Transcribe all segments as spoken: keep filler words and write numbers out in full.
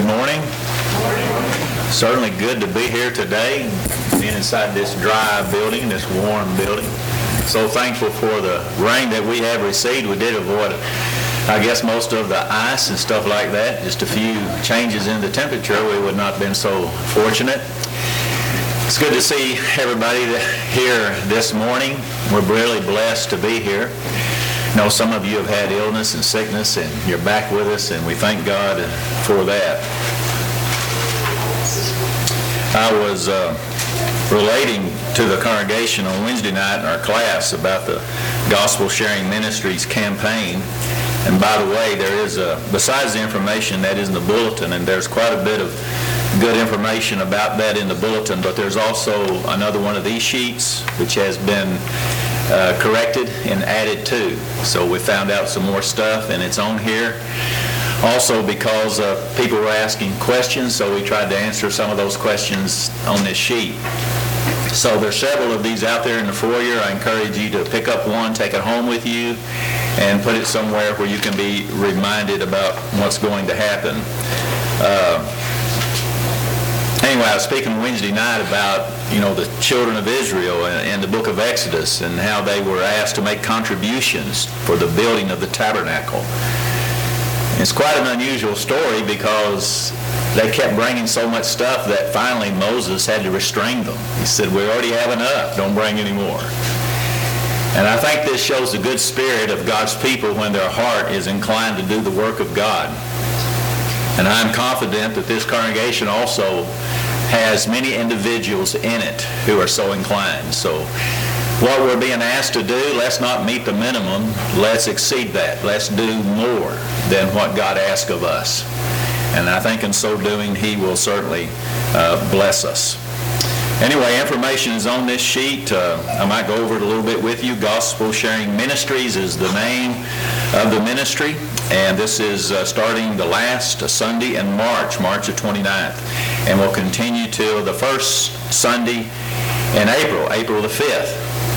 morning. Certainly good to be here today, being inside this dry building, this warm building. So thankful for the rain that we have received. We did avoid, I guess, most of the ice and stuff like that. Just a few changes in the temperature, we would not have been so fortunate. It's good to see everybody here this morning. We're really blessed to be here. I know some of you have had illness and sickness, and you're back with us, and we thank God for that. I was uh, relating to the congregation on Wednesday night in our class about the Gospel Sharing Ministries campaign. And by the way, there is a, besides the information that is in the bulletin, and there's quite a bit of good information about that in the bulletin, but there's also another one of these sheets which has been uh, corrected and added to. So we found out some more stuff, and it's on here. Also because uh, people were asking questions, so we tried to answer some of those questions on this sheet. So there's several of these out there in the foyer. I encourage you to pick up one, take it home with you, and put it somewhere where you can be reminded about what's going to happen. Uh, Anyway, I was speaking Wednesday night about, you know, the children of Israel in the book of Exodus and how they were asked to make contributions for the building of the tabernacle. It's quite an unusual story because they kept bringing so much stuff that finally Moses had to restrain them. He said, we already have enough, don't bring any more. And I think this shows the good spirit of God's people when their heart is inclined to do the work of God. And I'm confident that this congregation also has many individuals in it who are so inclined. So what we're being asked to do, let's not meet the minimum. Let's exceed that. Let's do more than what God asks of us. And I think in so doing, He will certainly uh, bless us. Anyway, information is on this sheet. Uh, I might go over it a little bit with you. Gospel Sharing Ministries is the name of the ministry. And this is uh, starting the last Sunday in March, March the twenty-ninth. And will continue till the first Sunday in April, April the fifth.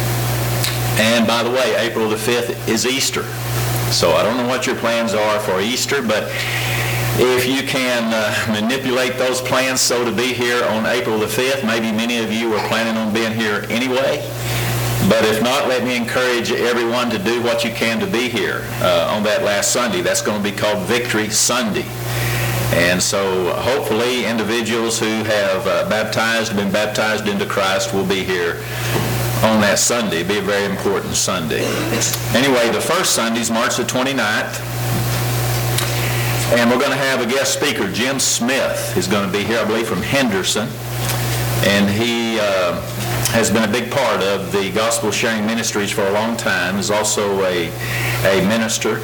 And by the way, April the fifth is Easter. So I don't know what your plans are for Easter, but if you can uh, manipulate those plans so to be here on April the fifth, maybe many of you are planning on being here anyway. But if not, let me encourage everyone to do what you can to be here uh, on that last Sunday. That's going to be called Victory Sunday. And so hopefully individuals who have uh, baptized, been baptized into Christ will be here on that Sunday. It'll be a very important Sunday. Anyway, the first Sunday is March the twenty-ninth. And we're going to have a guest speaker. Jim Smith is going to be here, I believe, from Henderson. And he uh, has been a big part of the Gospel Sharing Ministries for a long time. He's also a, a minister.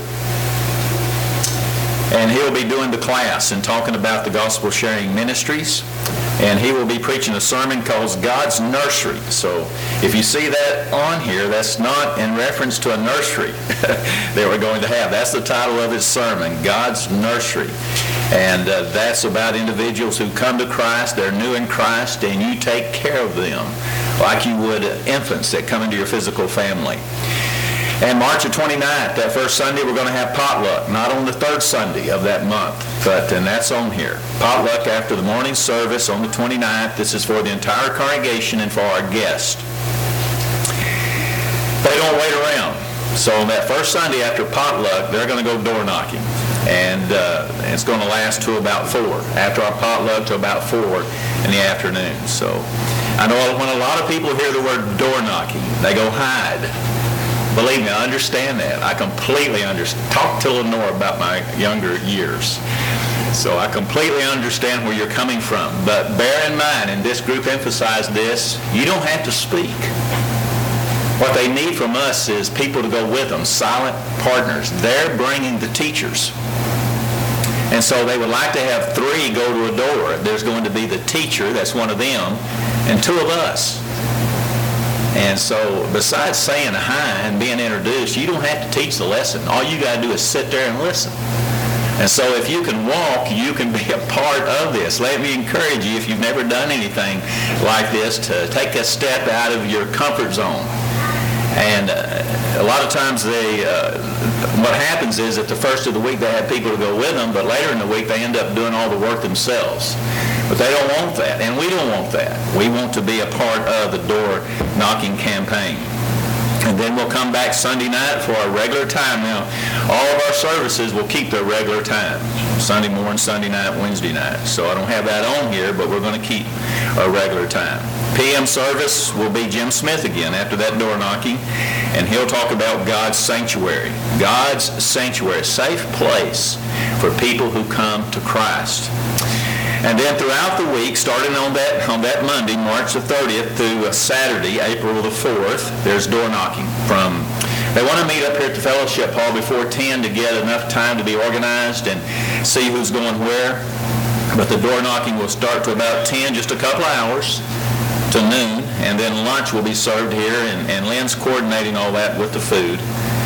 And he'll be doing the class and talking about the Gospel Sharing Ministries. And he will be preaching a sermon called God's Nursery. So if you see that on here, that's not in reference to a nursery that we're going to have. That's the title of his sermon, God's Nursery. And uh, that's about individuals who come to Christ, they're new in Christ, and you take care of them like you would infants that come into your physical family. And March the twenty-ninth, that first Sunday, we're going to have potluck, not on the third Sunday of that month, but and that's on here. Potluck after the morning service on the twenty-ninth. This is for the entire congregation and for our guests. They don't wait around. So on that first Sunday after potluck, they're going to go door knocking. And uh, it's going to last to about four. After our potluck to about four in the afternoon. So I know when a lot of people hear the word door knocking, they go hide. Believe me, I understand that. I completely understand. Talk to Lenore about my younger years. So I completely understand where you're coming from. But bear in mind, and this group emphasized this, you don't have to speak. What they need from us is people to go with them, silent partners. They're bringing the teachers. And so they would like to have three go to a door. There's going to be the teacher, that's one of them, and two of us. And so besides saying hi and being introduced, you don't have to teach the lesson. All you got to do is sit there and listen. And so if you can walk, you can be a part of this. Let me encourage you, if you've never done anything like this, to take a step out of your comfort zone And uh, a lot of times they, uh, what happens is at the first of the week they have people to go with them, but later in the week they end up doing all the work themselves. But they don't want that, and we don't want that. We want to be a part of the door knocking campaign. And then we'll come back Sunday night for our regular time. Now, all of our services will keep their regular time. Sunday morning, Sunday night, Wednesday night. So I don't have that on here, but we're going to keep our regular time. P M service will be Jim Smith again after that door knocking, and he'll talk about God's sanctuary. God's sanctuary, a safe place for people who come to Christ. And then throughout the week, starting on that on that Monday, March the thirtieth, through Saturday, April the fourth, there's door knocking. From they want to meet up here at the Fellowship Hall before ten to get enough time to be organized and see who's going where. But the door knocking will start to about ten, just a couple of hours, to noon, and then lunch will be served here, and, and Lynn's coordinating all that with the food.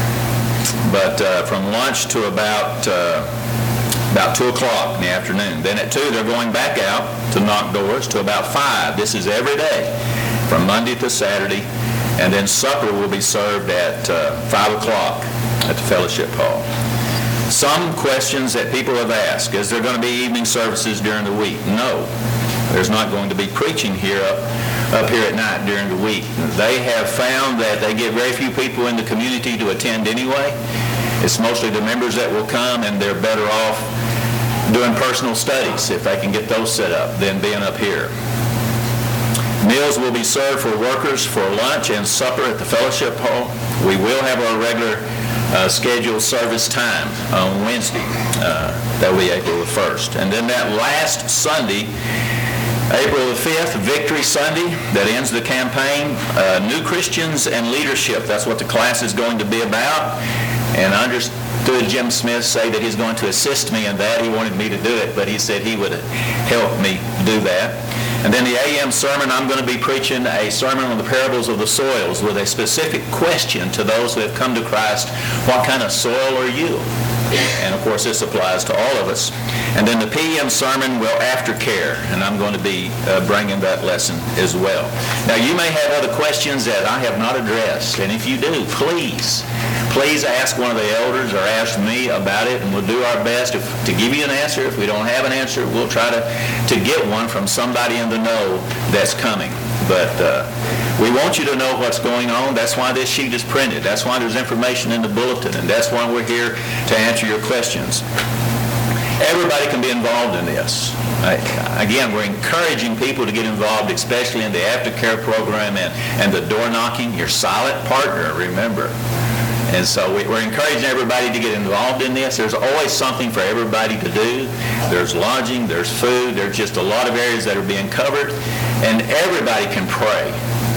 But uh, from lunch to about... Uh, about two o'clock in the afternoon. Then at two, they're going back out to knock doors to about five. This is every day, from Monday to Saturday. And then supper will be served at uh, five o'clock at the Fellowship Hall. Some questions that people have asked: is there going to be evening services during the week? No. There's not going to be preaching here up, up here at night during the week. They have found that they get very few people in the community to attend anyway. It's mostly the members that will come, and they're better off doing personal studies if they can get those set up than being up here. Meals will be served for workers for lunch and supper at the Fellowship Hall. We will have our regular uh, scheduled service time on Wednesday. Uh, that will be April the first. And then that last Sunday, April the fifth, Victory Sunday, that ends the campaign. Uh, New Christians and Leadership, that's what the class is going to be about. And I understood Jim Smith say that he's going to assist me in that. He wanted me to do it, but he said he would help me do that. And then the A M sermon, I'm going to be preaching a sermon on the parables of the soils with a specific question to those who have come to Christ: what kind of soil are you? And of course this applies to all of us. And then the P M sermon will aftercare, and I'm going to be uh, bringing that lesson as well. Now you may have other questions that I have not addressed, and if you do, please, please ask one of the elders or ask me about it, and we'll do our best if, to give you an answer. If we don't have an answer, we'll try to, to get one from somebody in the know that's coming. But uh, we want you to know what's going on. That's why this sheet is printed. That's why there's information in the bulletin, and that's why we're here to answer your questions. Everybody can be involved in this. I, again, we're encouraging people to get involved, especially in the aftercare program and, and the door knocking. Your silent partner, remember. And so we, we're encouraging everybody to get involved in this. There's always something for everybody to do. There's lodging, there's food, there's just a lot of areas that are being covered, and everybody can pray.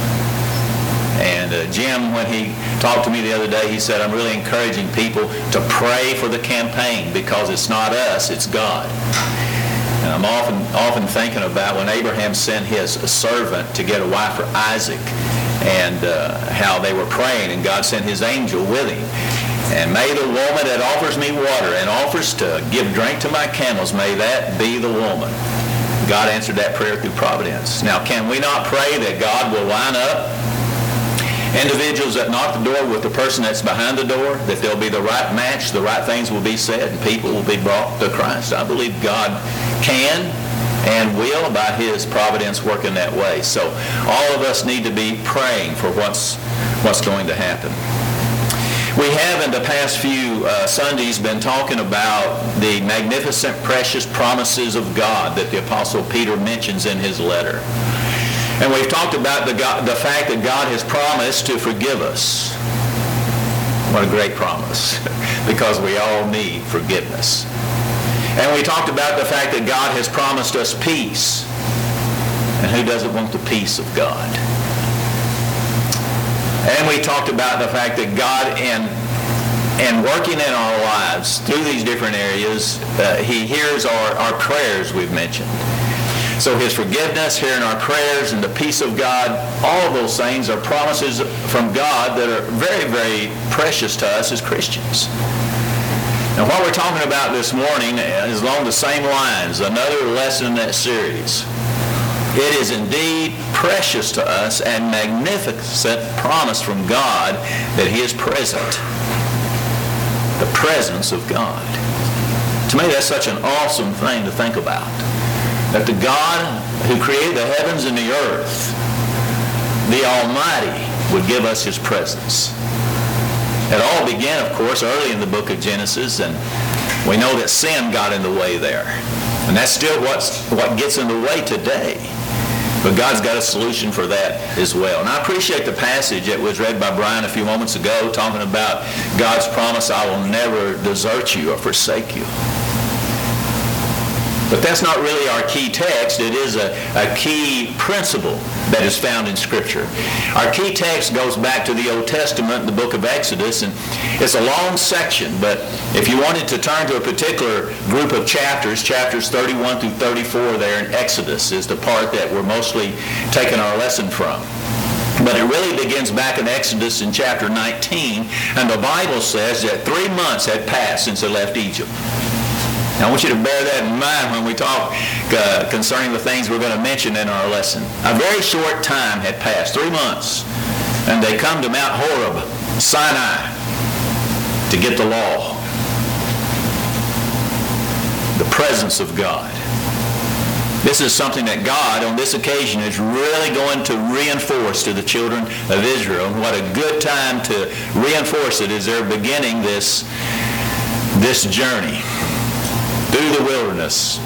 And uh, Jim, when he talked to me the other day, he said, I'm really encouraging people to pray for the campaign because it's not us, it's God. And I'm often often thinking about when Abraham sent his servant to get a wife for Isaac, and uh, how they were praying, and God sent his angel with him. And may the woman that offers me water and offers to give drink to my camels, may that be the woman. God answered that prayer through providence. Now, can we not pray that God will line up individuals that knock the door with the person that's behind the door, that there'll be the right match, the right things will be said, and people will be brought to Christ? I believe God can and will, by his providence, work in that way. So all of us need to be praying for what's what's going to happen. We have in the past few uh, Sundays been talking about the magnificent, precious promises of God that the Apostle Peter mentions in his letter. And we've talked about the, God, the fact that God has promised to forgive us. What a great promise, because we all need forgiveness. And we talked about the fact that God has promised us peace. And who doesn't want the peace of God? And we talked about the fact that God, in, in working in our lives through these different areas, uh, he hears our, our prayers we've mentioned. So his forgiveness, hearing our prayers, and the peace of God, all of those things are promises from God that are very, very precious to us as Christians. And what we're talking about this morning is along the same lines, another lesson in that series. It is indeed precious to us and magnificent promise from God that He is present. The presence of God. To me, that's such an awesome thing to think about. That the God who created the heavens and the earth, the Almighty, would give us His presence. It all began, of course, early in the book of Genesis, and we know that sin got in the way there. And that's still what's, what gets in the way today. But God's got a solution for that as well. And I appreciate the passage that was read by Brian a few moments ago, talking about God's promise, I will never desert you or forsake you. But that's not really our key text. It is a, a key principle that is found in Scripture. Our key text goes back to the Old Testament, the book of Exodus, and it's a long section, but if you wanted to turn to a particular group of chapters, chapters thirty-one through thirty-four there in Exodus is the part that we're mostly taking our lesson from. But it really begins back in Exodus in chapter nineteen, and the Bible says that three months had passed since they left Egypt. Now, I want you to bear that in mind when we talk uh, concerning the things we're going to mention in our lesson. A very short time had passed, three months, and they come to Mount Horeb, Sinai, to get the law. The presence of God. This is something that God, on this occasion, is really going to reinforce to the children of Israel. And what a good time to reinforce it as they're beginning this, this journey through the wilderness.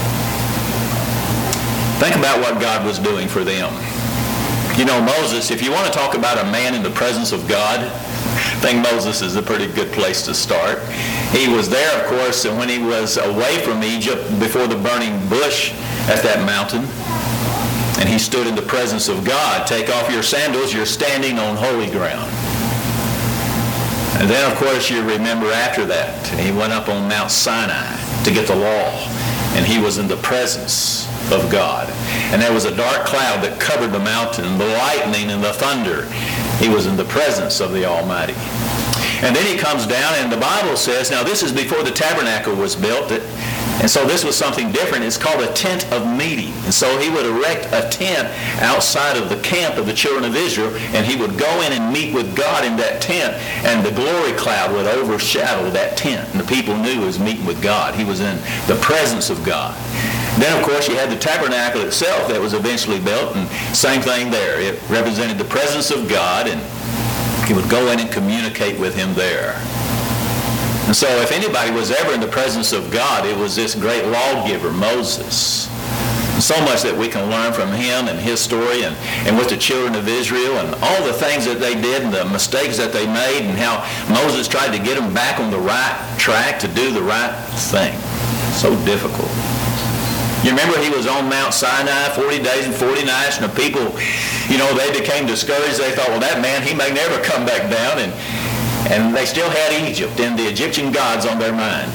Think about what God was doing for them. You know, Moses, if you want to talk about a man in the presence of God, I think Moses is a pretty good place to start. He was there, of course, when he was away from Egypt before the burning bush at that mountain. And he stood in the presence of God. Take off your sandals, you're standing on holy ground. And then, of course, you remember after that, he went up on Mount Sinai to get the law. And he was in the presence of God. And there was a dark cloud that covered the mountain, the lightning and the thunder. He was in the presence of the Almighty. And then he comes down, and the Bible says, now this is before the tabernacle was built, and so this was something different. It's called a tent of meeting. And so he would erect a tent outside of the camp of the children of Israel, and he would go in and meet with God in that tent, and the glory cloud would overshadow that tent. And the people knew he was meeting with God. He was in the presence of God. Then, of course, you had the tabernacle itself that was eventually built, and same thing there. It represented the presence of God, and he would go in and communicate with him there. And so if anybody was ever in the presence of God, it was this great lawgiver, Moses. And so much that we can learn from him and his story, and, and with the children of Israel, and all the things that they did and the mistakes that they made, and how Moses tried to get them back on the right track to do the right thing. So difficult. You remember he was on Mount Sinai forty days and forty nights, and the people, you know, they became discouraged. They thought, well, that man, he may never come back down. And, and they still had Egypt and the Egyptian gods on their mind.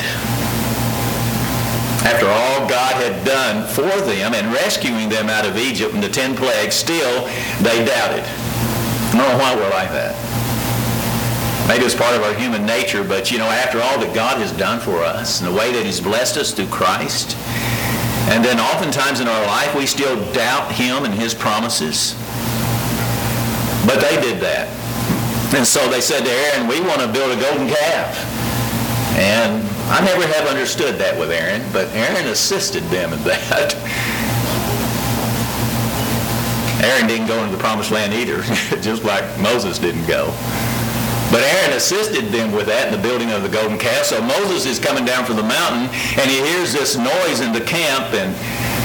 After all God had done for them and rescuing them out of Egypt and the ten plagues, still they doubted. I don't know why we're like that. Maybe it's part of our human nature, but, you know, after all that God has done for us and the way that he's blessed us through Christ, and then oftentimes in our life we still doubt him and his promises. But they did that. And so they said to Aaron, we want to build a golden calf. And I never have understood that with Aaron, but Aaron assisted them in that. Aaron didn't go into the promised land either, just like Moses didn't go. But Aaron assisted them with that in the building of the golden calf. So Moses is coming down from the mountain, and he hears this noise in the camp, and,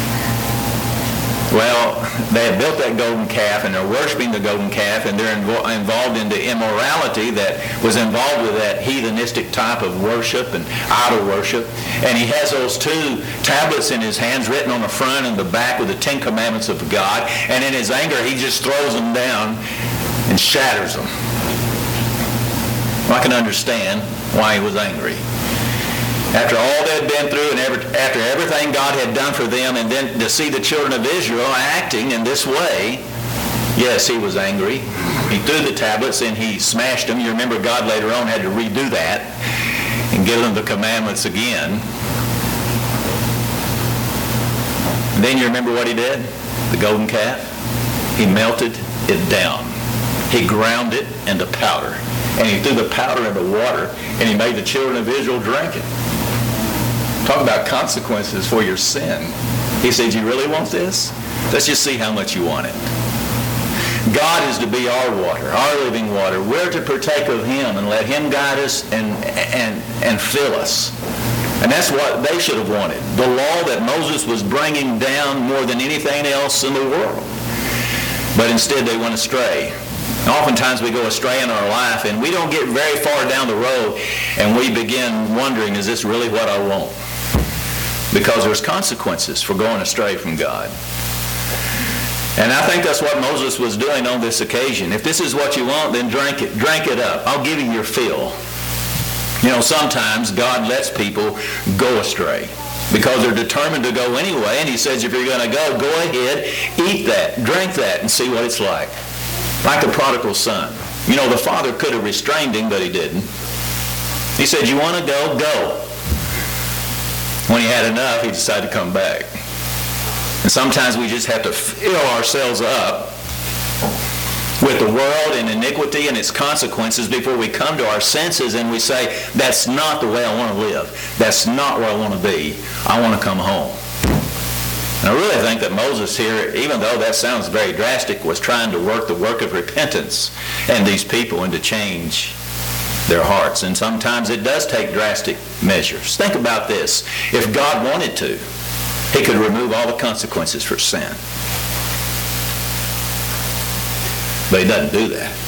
well, they had built that golden calf, and they're worshiping the golden calf, and they're invo- involved in the immorality that was involved with that heathenistic type of worship and idol worship. And he has those two tablets in his hands written on the front and the back with the Ten Commandments of God, and in his anger, he just throws them down and shatters them. I can understand why he was angry. After all they'd been through and every, after everything God had done for them, and then to see the children of Israel acting in this way, yes, he was angry. He threw the tablets and he smashed them. You remember God later on had to redo that and give them the commandments again. And then you remember what he did? The golden calf? He melted it down. He ground it into powder. And he threw the powder into water, and he made the children of Israel drink it. Talk about consequences for your sin. He said, you really want this? Let's just see how much you want it. God is to be our water, our living water. We're to partake of him and let him guide us and, and, and fill us. And that's what they should have wanted. The law that Moses was bringing down more than anything else in the world. But instead they went astray. And oftentimes we go astray in our life and we don't get very far down the road and we begin wondering, is this really what I want? Because there's consequences for going astray from God. And I think that's what Moses was doing on this occasion. If this is what you want, then drink it. Drink it up. I'll give you your fill. You know, sometimes God lets people go astray because they're determined to go anyway. And he says, if you're going to go, go ahead, eat that, drink that, and see what it's like. Like the prodigal son. You know, the father could have restrained him, but he didn't. He said, you want to go? Go. When he had enough, he decided to come back. And sometimes we just have to fill ourselves up with the world and iniquity and its consequences before we come to our senses and we say, that's not the way I want to live. That's not where I want to be. I want to come home. And I really think that Moses here, even though that sounds very drastic, was trying to work the work of repentance and these people into change their hearts. And sometimes it does take drastic measures. Think about this. If God wanted to, he could remove all the consequences for sin. But he doesn't do that.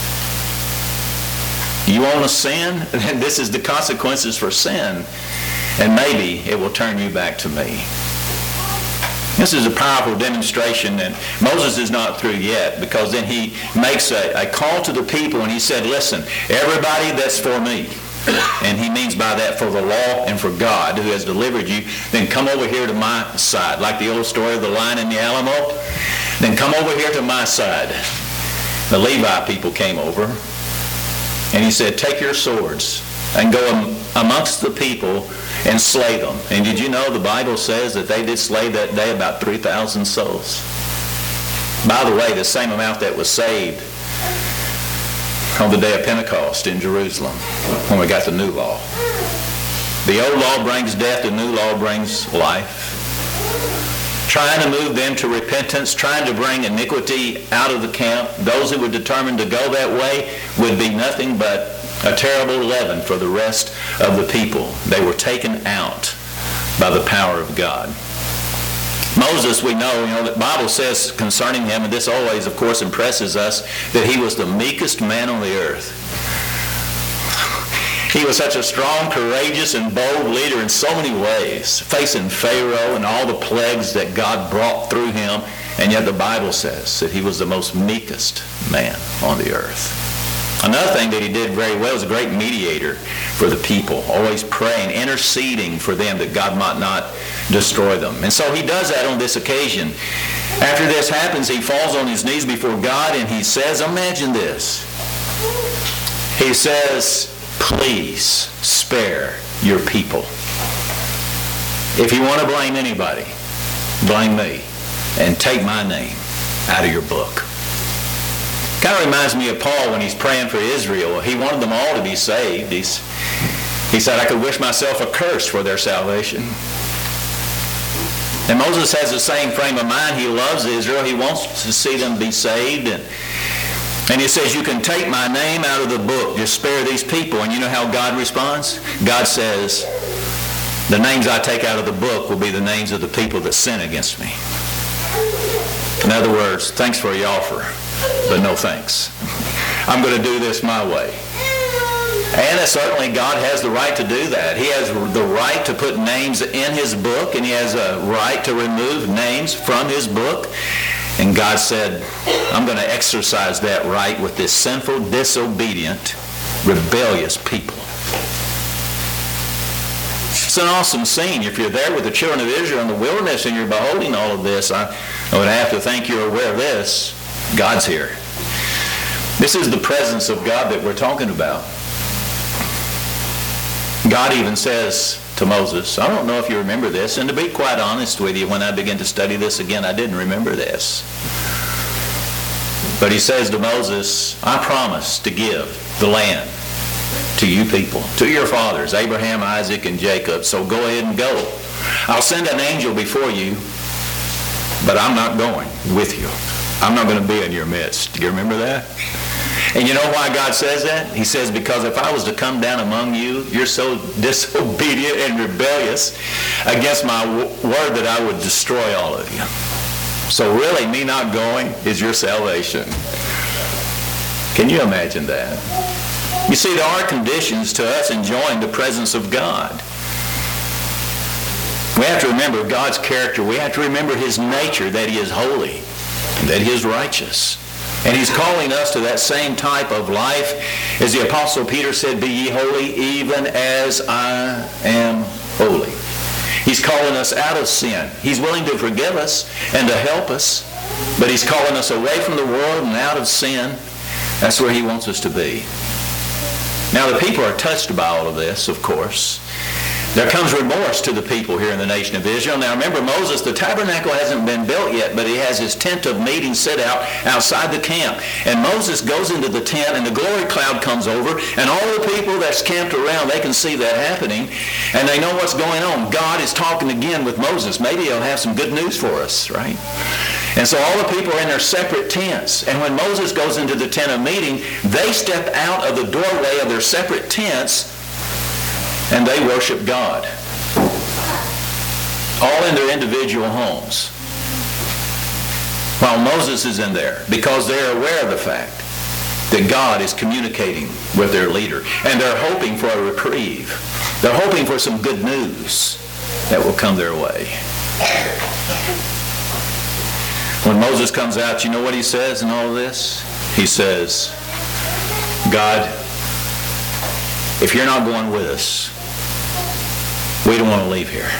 You want to sin? Then this is the consequences for sin. And maybe it will turn you back to me. This is a powerful demonstration, and Moses is not through yet, because then he makes a, a call to the people, and he said, listen, everybody that's for me, and he means by that for the law and for God who has delivered you, then come over here to my side. Like the old story of the lion in the Alamo, then come over here to my side. The Levi people came over, and he said, take your swords and go am- amongst the people and slay them. And did you know the Bible says that they did slay that day about three thousand souls? By the way, the same amount that was saved on the day of Pentecost in Jerusalem when we got the new law. The old law brings death, the new law brings life. Trying to move them to repentance, trying to bring iniquity out of the camp. Those who were determined to go that way would be nothing but a terrible leaven for the rest of the people. They were taken out by the power of God. Moses, we know, you know, the Bible says concerning him, and this always, of course, impresses us, that he was the meekest man on the earth. He was such a strong, courageous, and bold leader in so many ways, facing Pharaoh and all the plagues that God brought through him, and yet the Bible says that he was the most meekest man on the earth. Another thing that he did very well was a great mediator for the people, always praying, interceding for them that God might not destroy them. And so he does that on this occasion. After this happens, he falls on his knees before God and he says, imagine this. He says, please spare your people. If you want to blame anybody, blame me and take my name out of your book. Kind of reminds me of Paul when he's praying for Israel. He wanted them all to be saved. He's, he said, I could wish myself a curse for their salvation. And Moses has the same frame of mind. He loves Israel. He wants to see them be saved. And, and he says, you can take my name out of the book. Just spare these people. And you know how God responds? God says, the names I take out of the book will be the names of the people that sin against me. In other words, thanks for your offer, but no thanks. I'm going to do this my way. And certainly God has the right to do that. He has the right to put names in his book, and he has a right to remove names from his book. And God said, I'm going to exercise that right with this sinful, disobedient, rebellious people. It's an awesome scene. If you're there with the children of Israel in the wilderness and you're beholding all of this, I, I would have to think you're aware of this. God's here. This is the presence of God that we're talking about. God even says to Moses. I don't know if you remember this, and to be quite honest with you, when I began to study this again, I didn't remember this. But he says to Moses, I promise to give the land to you people, to your fathers, Abraham, Isaac, and Jacob, so go ahead and go. I'll send an angel before you, but I'm not going with you. I'm not going to be in your midst. Do you remember that? And you know why God says that? He says, because if I was to come down among you, you're so disobedient and rebellious against my w- word that I would destroy all of you. So really, me not going is your salvation. Can you imagine that? You see, there are conditions to us enjoying the presence of God. We have to remember God's character. We have to remember His nature, that He is holy, that He is righteous. And He's calling us to that same type of life. As the Apostle Peter said, be ye holy even as I am holy. He's calling us out of sin. He's willing to forgive us and to help us, but He's calling us away from the world and out of sin. That's where He wants us to be. Now, the people are touched by all of this, of course. There comes remorse to the people here in the nation of Israel. Now remember, Moses, the tabernacle hasn't been built yet, but he has his tent of meeting set out outside the camp. And Moses goes into the tent, and the glory cloud comes over, and all the people that's camped around, they can see that happening, and they know what's going on. God is talking again with Moses. Maybe He'll have some good news for us, right? And so all the people are in their separate tents. And when Moses goes into the tent of meeting, they step out of the doorway of their separate tents, and they worship God, all in their individual homes, while Moses is in there, because they're aware of the fact that God is communicating with their leader, and they're hoping for a reprieve. They're hoping for some good news that will come their way. When Moses comes out, you know what he says in all of this? He says, God, if you're not going with us, we don't want to leave here.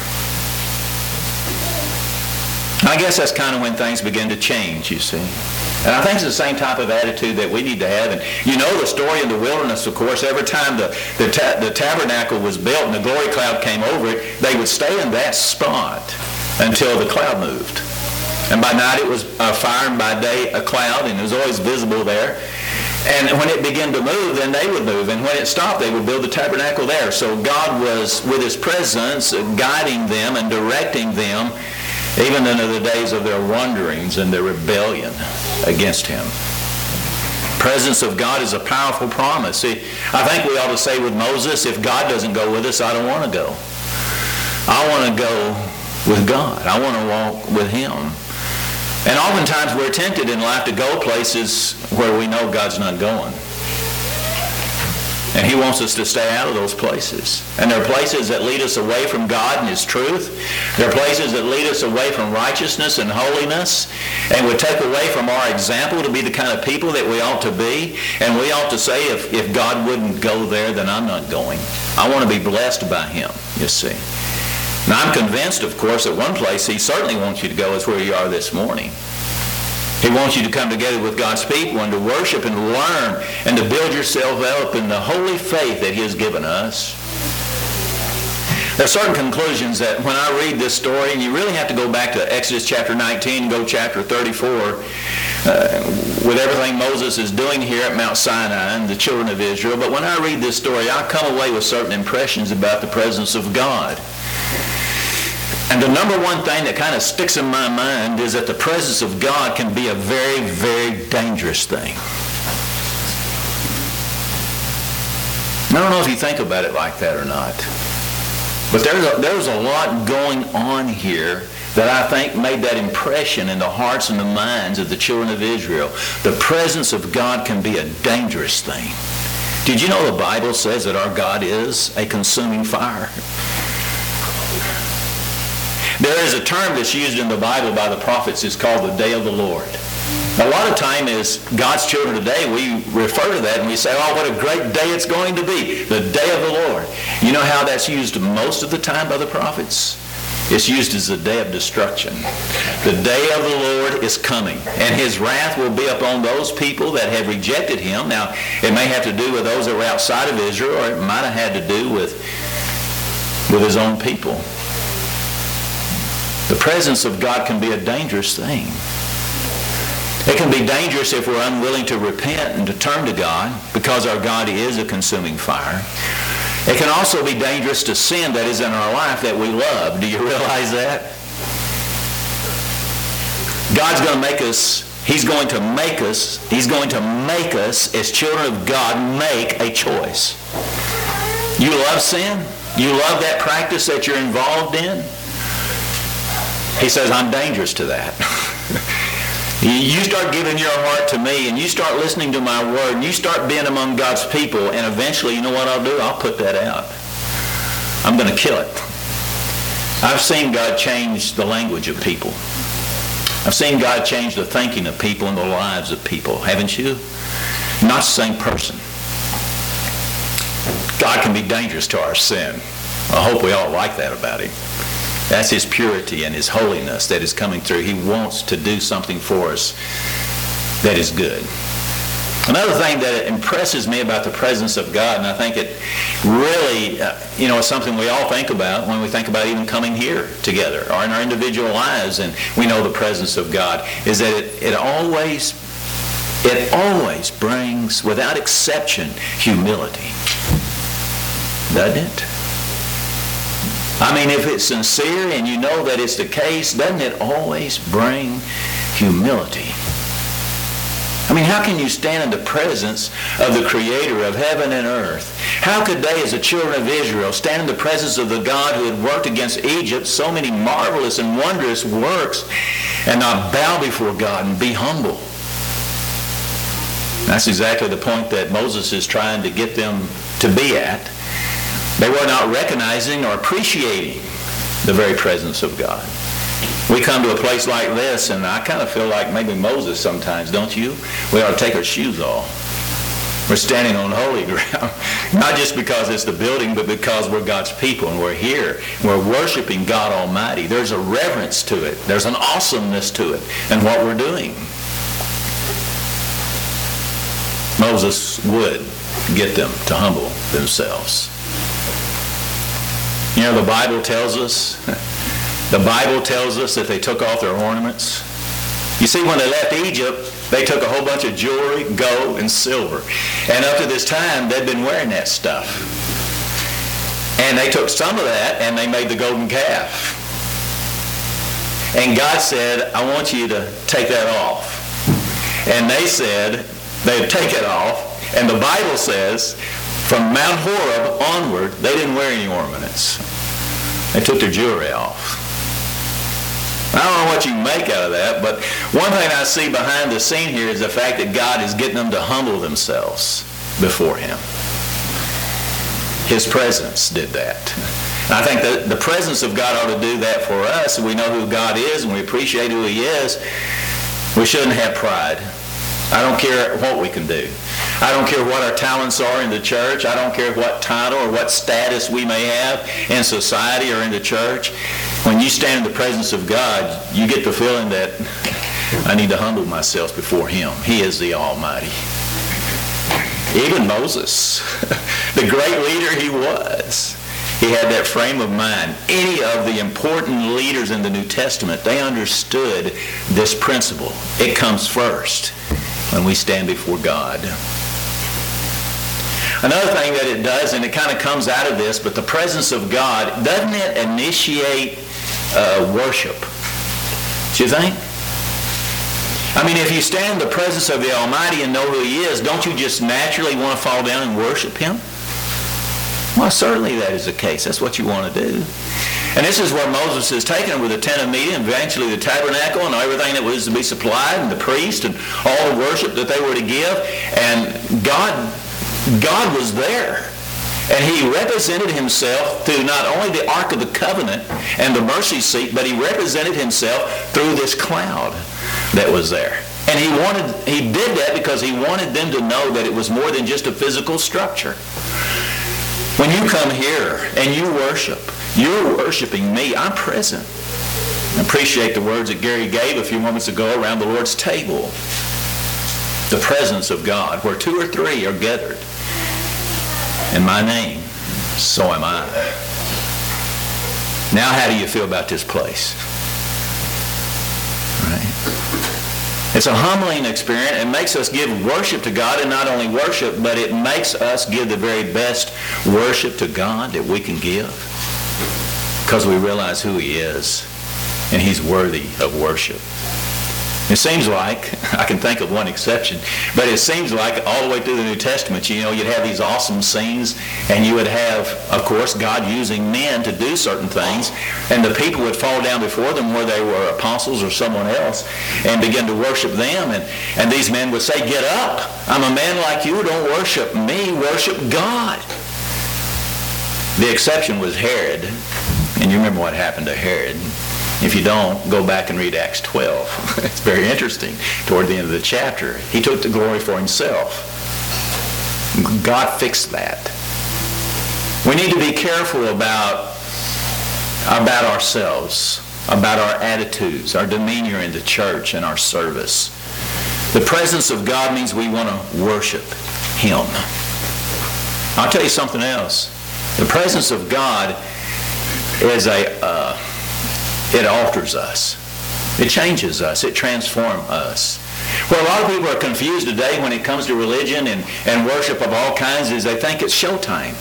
I guess that's kind of when things begin to change, you see. And I think it's the same type of attitude that we need to have. And you know the story in the wilderness, of course. Every time the, the, ta- the tabernacle was built and the glory cloud came over it, they would stay in that spot until the cloud moved. And by night it was a fire, and by day a cloud, and it was always visible there. And when it began to move, then they would move. And when it stopped, they would build the tabernacle there. So God was, with His presence, guiding them and directing them, even into the days of their wanderings and their rebellion against Him. Presence of God is a powerful promise. See, I think we ought to say with Moses, if God doesn't go with us, I don't want to go. I want to go with God. I want to walk with Him. And oftentimes we're tempted in life to go places where we know God's not going. And He wants us to stay out of those places. And there are places that lead us away from God and His truth. There are places that lead us away from righteousness and holiness, and would take away from our example to be the kind of people that we ought to be. And we ought to say, if, if God wouldn't go there, then I'm not going. I want to be blessed by Him, you see. Now, I'm convinced, of course, that one place He certainly wants you to go is where you are this morning. He wants you to come together with God's people and to worship and learn and to build yourself up in the holy faith that He has given us. There are certain conclusions that when I read this story, and you really have to go back to Exodus chapter nineteen, go chapter thirty-four, uh, with everything Moses is doing here at Mount Sinai and the children of Israel. But when I read this story, I come away with certain impressions about the presence of God. And the number one thing that kind of sticks in my mind is that the presence of God can be a very, very dangerous thing. I don't know if you think about it like that or not. But there's a, there's a lot going on here that I think made that impression in the hearts and the minds of the children of Israel. The presence of God can be a dangerous thing. Did you know the Bible says that our God is a consuming fire? There is a term that's used in the Bible by the prophets. It's called the day of the Lord. A lot of time as God's children today, we refer to that and we say, oh, what a great day it's going to be, the day of the Lord. You know how that's used most of the time by the prophets? It's used as the day of destruction. The day of the Lord is coming, and His wrath will be upon those people that have rejected Him. Now, it may have to do with those that were outside of Israel, or it might have had to do with with His own people. The presence of God can be a dangerous thing. It can be dangerous if we're unwilling to repent and to turn to God, because our God is a consuming fire. It can also be dangerous to sin that is in our life that we love. Do you realize that? God's going to make us, He's going to make us, He's going to make us, as children of God, make a choice. You love sin? You love that practice that you're involved in? He says, I'm dangerous to that. You start giving your heart to me, and you start listening to my word, and you start being among God's people, and eventually, you know what I'll do? I'll put that out. I'm going to kill it. I've seen God change the language of people. I've seen God change the thinking of people and the lives of people. Haven't you? Not the same person. God can be dangerous to our sin. I hope we all like that about Him. That's His purity and His holiness that is coming through. He wants to do something for us that is good. Another thing that impresses me about the presence of God, and I think it really, uh, you know, is something we all think about when we think about even coming here together or in our individual lives, and we know the presence of God, is that it, it always, it always brings, without exception, humility. Doesn't it? I mean, if it's sincere and you know that it's the case, doesn't it always bring humility? I mean, how can you stand in the presence of the Creator of heaven and earth? How could they, as the children of Israel, stand in the presence of the God who had worked against Egypt so many marvelous and wondrous works and not bow before God and be humble? That's exactly the point that Moses is trying to get them to be at. They were not recognizing or appreciating the very presence of God. We come to a place like this, and I kind of feel like maybe Moses sometimes, don't you? We ought to take our shoes off. We're standing on holy ground. Not just because it's the building, but because we're God's people and we're here. We're worshiping God Almighty. There's a reverence to it. There's an awesomeness to it in what we're doing. Moses would get them to humble themselves. You know, the Bible tells us, the Bible tells us that they took off their ornaments. You see, when they left Egypt, they took a whole bunch of jewelry, gold, and silver. And up to this time, they'd been wearing that stuff. And they took some of that and they made the golden calf. And God said, I want you to take that off. And they said they'd take it off. And the Bible says, from Mount Horeb onward, they didn't wear any ornaments. They took their jewelry off. I don't know what you make out of that, but one thing I see behind the scene here is the fact that God is getting them to humble themselves before Him. His presence did that. And I think that the presence of God ought to do that for us. We know who God is and we appreciate who He is. We shouldn't have pride. I don't care what we can do. I don't care what our talents are in the church. I don't care what title or what status we may have in society or in the church. When you stand in the presence of God, you get the feeling that I need to humble myself before Him. He is the Almighty. Even Moses, the great leader he was, he had that frame of mind. Any of the important leaders in the New Testament, they understood this principle. It comes first when we stand before God. Another thing that it does, and it kind of comes out of this, but the presence of God, doesn't it initiate uh, worship? Do you think? I mean, if you stand in the presence of the Almighty and know who He is, don't you just naturally want to fall down and worship Him? Well, certainly that is the case. That's what you want to do. And this is where Moses is taken with the tent of meeting, and eventually the tabernacle and everything that was to be supplied, and the priest and all the worship that they were to give. And God, God was there. And He represented Himself through not only the Ark of the Covenant and the mercy seat, but He represented Himself through this cloud that was there. And He wanted, He did that because He wanted them to know that it was more than just a physical structure. When you come here and you worship, you're worshiping me. I'm present. I appreciate the words that Gary gave a few moments ago around the Lord's table. The presence of God, where two or three are gathered in my name, so am I. Now how do you feel about this place? Right? It's a humbling experience. It makes us give worship to God, and not only worship, but it makes us give the very best worship to God that we can give, because we realize who He is, and He's worthy of worship. It seems like, I can think of one exception, but it seems like all the way through the New Testament, you know, you'd have these awesome scenes, and you would have, of course, God using men to do certain things, and the people would fall down before them, where they were apostles or someone else, and begin to worship them, and, and these men would say, "Get up, I'm a man like you, don't worship me, worship God." The exception was Herod, and you remember what happened to Herod. If you don't, go back and read Acts twelve. It's very interesting. Toward the end of the chapter, he took the glory for himself. God fixed that. We need to be careful about, about ourselves, about our attitudes, our demeanor in the church and our service. The presence of God means we want to worship Him. I'll tell you something else. The presence of God is a... Uh, It alters us. It changes us. It transforms us. Well, a lot of people are confused today when it comes to religion and, and worship of all kinds, is they think it's showtime.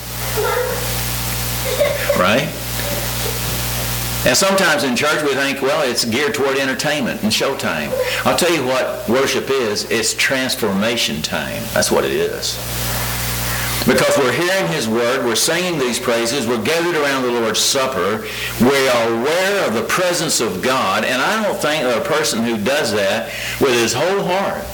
Right? And sometimes in church we think, well, it's geared toward entertainment and showtime. I'll tell you what worship is. It's transformation time. That's what it is. Because we're hearing His Word, we're singing these praises, we're gathered around the Lord's Supper, we are aware of the presence of God, and I don't think that a person who does that with his whole heart,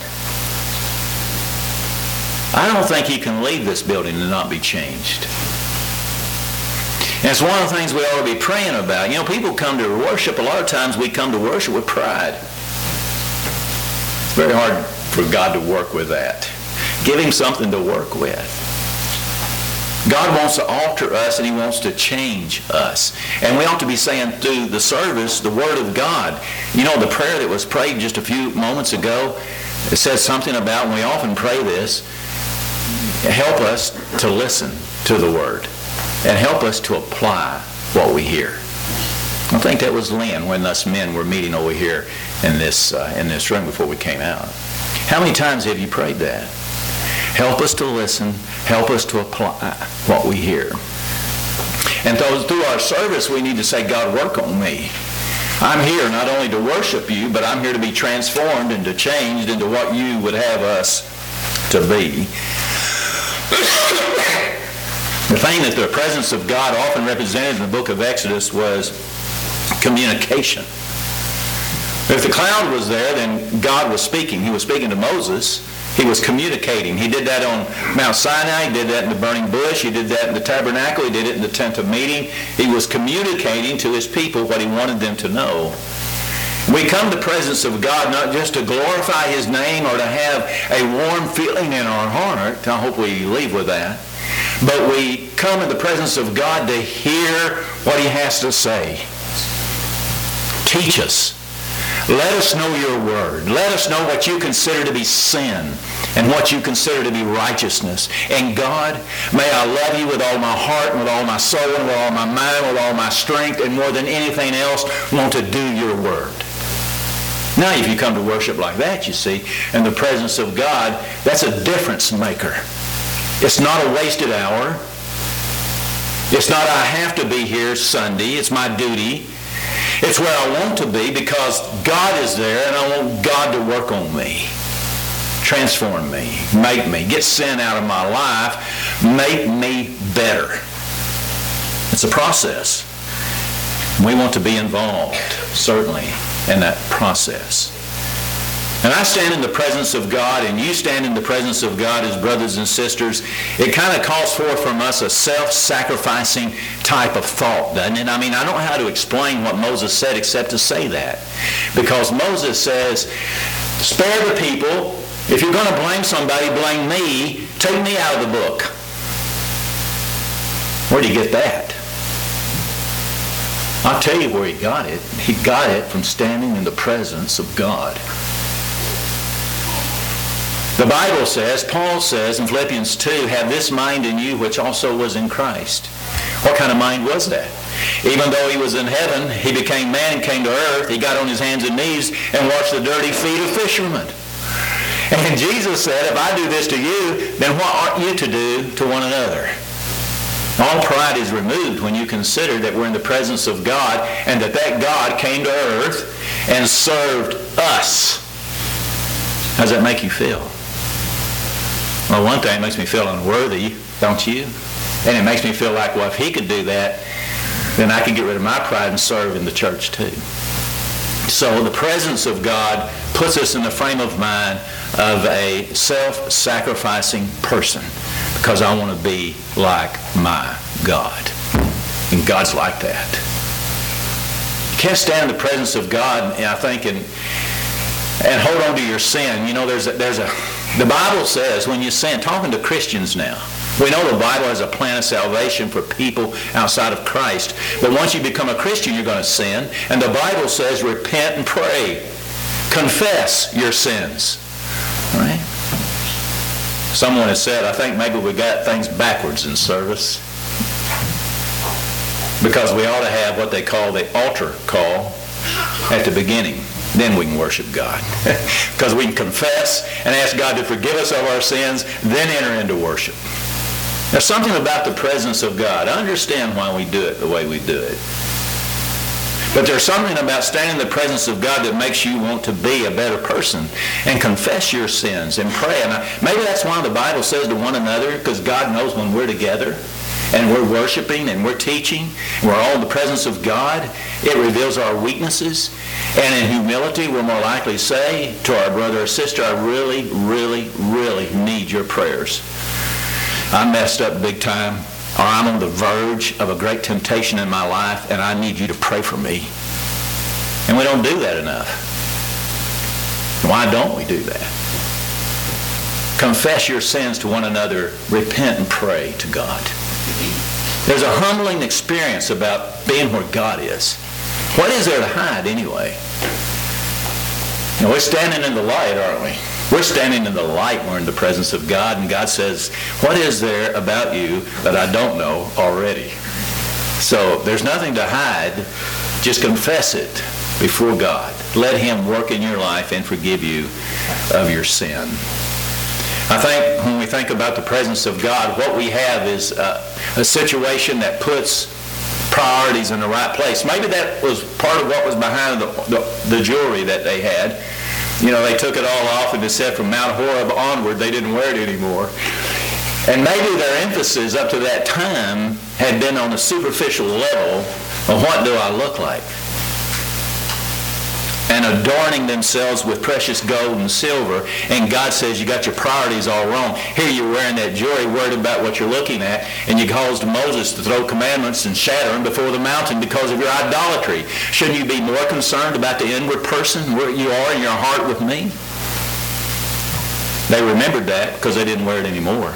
I don't think he can leave this building and not be changed. And it's one of the things we ought to be praying about. You know, people come to worship, a lot of times we come to worship with pride. It's very hard for God to work with that. Give Him something to work with. God wants to alter us, and He wants to change us. And we ought to be saying through the service the Word of God. You know, the prayer that was prayed just a few moments ago, it says something about, and we often pray this, help us to listen to the Word and help us to apply what we hear. I think that was Lynn when us men were meeting over here in this, uh, in this room before we came out. How many times have you prayed that? Help us to listen. Help us to apply what we hear. And so through our service, we need to say, God, work on me. I'm here not only to worship You, but I'm here to be transformed and to changed into what You would have us to be. The thing that the presence of God often represented in the book of Exodus was communication. If the cloud was there, then God was speaking. He was speaking to Moses. He was communicating. He did that on Mount Sinai. He did that in the burning bush. He did that in the tabernacle. He did it in the tent of meeting. He was communicating to His people what He wanted them to know. We come to the presence of God not just to glorify His name or to have a warm feeling in our heart. I hope we leave with that. But we come in the presence of God to hear what He has to say. Teach us. Let us know Your Word. Let us know what You consider to be sin and what You consider to be righteousness. And God, may I love You with all my heart and with all my soul and with all my mind, with all my strength, and more than anything else, want to do Your Word. Now, if you come to worship like that, you see, in the presence of God, that's a difference maker. It's not a wasted hour. It's not I have to be here Sunday. It's my duty. It's where I want to be because God is there and I want God to work on me. Transform me. Make me. Get sin out of my life. Make me better. It's a process. We want to be involved, certainly, in that process. And I stand in the presence of God, and you stand in the presence of God as brothers and sisters. It kind of calls forth from us a self-sacrificing type of thought, doesn't it? I mean, I don't know how to explain what Moses said except to say that. Because Moses says, spare the people. If you're going to blame somebody, blame me. Take me out of the book. Where did he get that? I'll tell you where he got it. He got it from standing in the presence of God. The Bible says, Paul says in Philippians two, have this mind in you which also was in Christ. What kind of mind was that? Even though he was in heaven, he became man and came to earth. He got on his hands and knees and washed the dirty feet of fishermen. And Jesus said, if I do this to you, then what ought you to do to one another? All pride is removed when you consider that we're in the presence of God and that that God came to earth and served us. How does that make you feel? Well, one thing, it makes me feel unworthy, don't you? And it makes me feel like, well, if he could do that, then I can get rid of my pride and serve in the church too. So the presence of God puts us in the frame of mind of a self-sacrificing person, because I want to be like my God. And God's like that. You can't stand in the presence of God, I think, and, and hold on to your sin. You know, there's a, there's a, the Bible says when you sin, talking to Christians now, we know the Bible has a plan of salvation for people outside of Christ. But once you become a Christian, you're going to sin. And the Bible says repent and pray. Confess your sins. All right? Someone has said, I think maybe we got things backwards in service. Because we ought to have what they call the altar call at the beginning. Then we can worship God. Because we can confess and ask God to forgive us of our sins, then enter into worship. There's something about the presence of God. I understand why we do it the way we do it. But there's something about standing in the presence of God that makes you want to be a better person and confess your sins and pray. And I, maybe that's why the Bible says to one another, because God knows when we're together and we're worshiping and we're teaching, and we're all in the presence of God, it reveals our weaknesses. And in humility, we're more likely to say to our brother or sister, I really, really, really need your prayers. I messed up big time, or I'm on the verge of a great temptation in my life, and I need you to pray for me. And we don't do that enough. Why don't we do that? Confess your sins to one another, repent and pray to God. There's a humbling experience about being where God is. What is there to hide anyway? You know, we're standing in the light, aren't we? We're standing in the light. We're in the presence of God, and God says, what is there about you that I don't know already? So there's nothing to hide. Just confess it before God. Let him work in your life and forgive you of your sin. I think when we think about the presence of God, what we have is a, a situation that puts priorities in the right place. Maybe that was part of what was behind the, the, the jewelry that they had. You know, they took it all off and they said from Mount Horeb onward they didn't wear it anymore. And maybe their emphasis up to that time had been on a superficial level of what do I look like? And adorning themselves with precious gold and silver. And God says, you got your priorities all wrong. Here you're wearing that jewelry, worried about what you're looking at, and you caused Moses to throw commandments and shatter them before the mountain because of your idolatry. Shouldn't you be more concerned about the inward person, where you are in your heart with me? They remembered that because they didn't wear it anymore.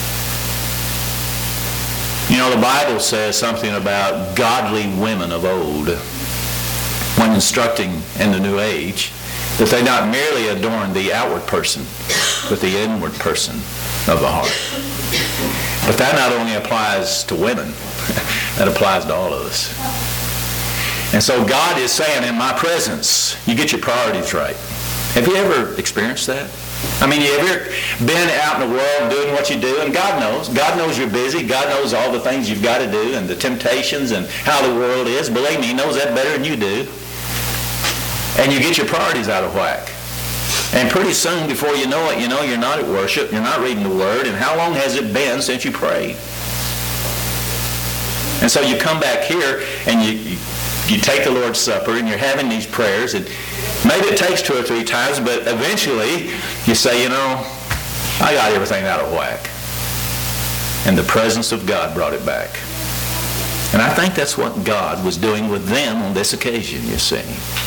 You know, the Bible says something about godly women of old, when instructing in the New Age, that they not merely adorn the outward person, but the inward person of the heart. But that not only applies to women, that applies to all of us. And so God is saying, in my presence, you get your priorities right. Have you ever experienced that? I mean, you ever been out in the world doing what you do? And God knows. God knows you're busy. God knows all the things you've got to do and the temptations and how the world is. Believe me, He knows that better than you do. And you get your priorities out of whack. And pretty soon, before you know it, you know you're not at worship, you're not reading the Word, and how long has it been since you prayed? And so you come back here, and you, you, you take the Lord's Supper, and you're having these prayers, and maybe it takes two or three times, but eventually you say, you know, I got everything out of whack. And the presence of God brought it back. And I think that's what God was doing with them on this occasion, you see.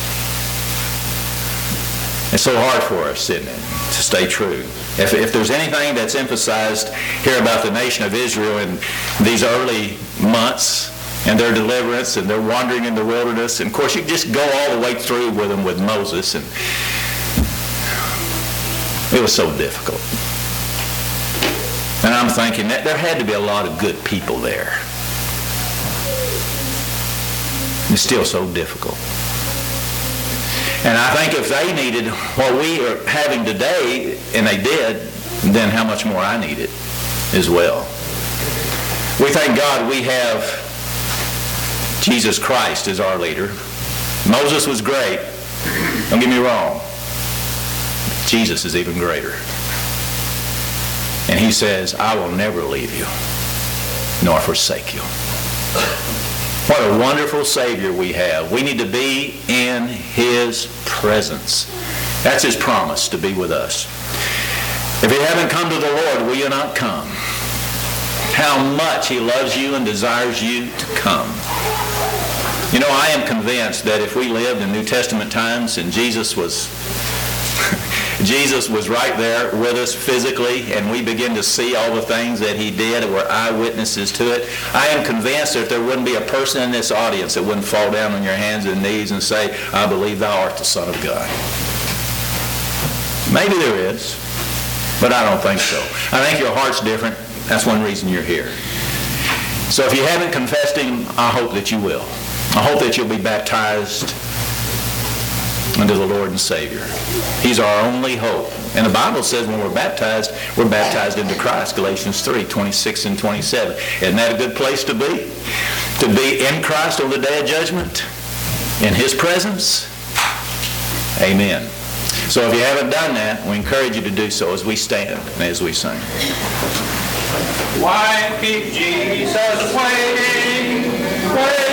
It's so hard for us, isn't it, to stay true. If, if there's anything that's emphasized here about the nation of Israel in these early months and their deliverance and their wandering in the wilderness, and of course you just go all the way through with them with Moses. And It was so difficult. And I'm thinking that there had to be a lot of good people there. It's still so difficult. And I think if they needed what we are having today, and they did, then how much more I need it as well. We thank God we have Jesus Christ as our leader. Moses was great. Don't get me wrong. Jesus is even greater. And he says, I will never leave you nor forsake you. What a wonderful Savior we have. We need to be in his presence. That's his promise, to be with us. If you haven't come to the Lord, will you not come? How much he loves you and desires you to come. You know, I am convinced that if we lived in New Testament times and Jesus was Jesus was right there with us physically, and we begin to see all the things that he did, and we're eyewitnesses to it, I am convinced that there wouldn't be a person in this audience that wouldn't fall down on your hands and knees and say, I believe thou art the Son of God. Maybe there is, but I don't think so. I think your heart's different. That's one reason you're here. So if you haven't confessed him, I hope that you will. I hope that you'll be baptized into the Lord and Savior. He's our only hope. And the Bible says when we're baptized, we're baptized into Christ, Galatians three, twenty-six and twenty-seven. Isn't that a good place to be? To be in Christ on the day of judgment? In his presence? Amen. So if you haven't done that, we encourage you to do so as we stand and as we sing. Why keep Jesus waiting? Waiting.